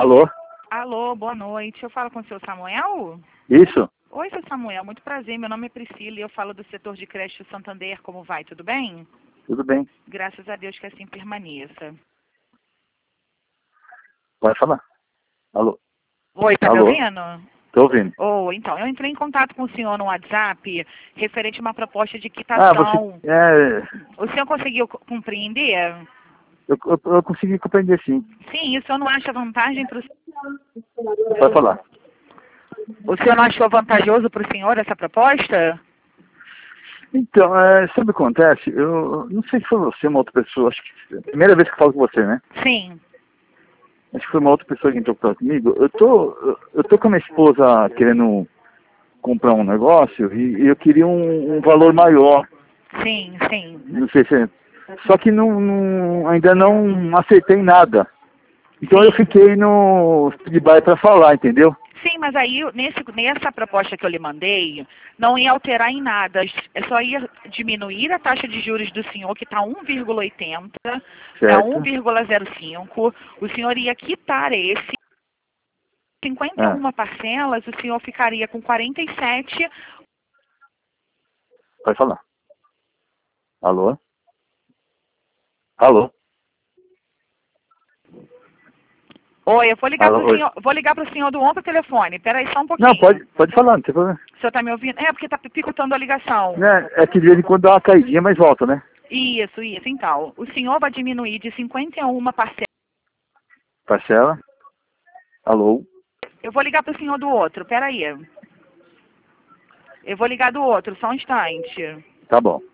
Alô? Alô, boa noite. Eu falo com o seu Samuel? Isso? Oi, seu Samuel. Muito prazer. Meu nome é Priscila e eu falo do setor de creche Santander. Como vai? Tudo bem? Tudo bem. Graças a Deus que assim permaneça. Pode falar. Alô? Oi, tá me Alô? ouvindo? Tô ouvindo. Então, eu entrei em contato com o senhor no WhatsApp referente a uma proposta de Ah, você... quitação. O senhor conseguiu compreender? Eu consegui compreender, sim. Sim, o senhor não acha vantagem para Pode falar. o senhor não achou vantajoso para o senhor essa proposta? Então, sabe o que acontece? Eu não sei se foi você, uma outra pessoa, acho que é a primeira vez que eu falo com você, né? Sim. Acho que foi uma outra pessoa que entrou em contato comigo. Eu tô com a minha esposa querendo comprar um negócio e eu queria um valor maior. Sim, sim. Não sei se... Só que ainda não acertei nada. Então eu fiquei no stand-by para falar, entendeu? Sim, mas aí nessa proposta que eu lhe mandei, não ia alterar em nada. É só ia diminuir a taxa de juros do senhor, que está 1,80 para Certo? 1,05. O senhor ia quitar esse. Ah, 51 parcelas, o senhor ficaria com 47. pode falar. Alô? Alô? Oi, eu vou ligar para Alô? o Oi. senhor, vou ligar para o senhor do outro telefone. Peraí só um Não, pouquinho. pode falar, não tem problema. O senhor está me ouvindo? É, porque está picotando a ligação. Né, é que de vez em quando dá uma caidinha, mas volta, né? Isso. Então, o senhor vai diminuir de 51 parcelas. Parcela. Alô? Eu vou ligar para o senhor do outro, peraí. Eu vou ligar do outro, só um instante. Tá bom.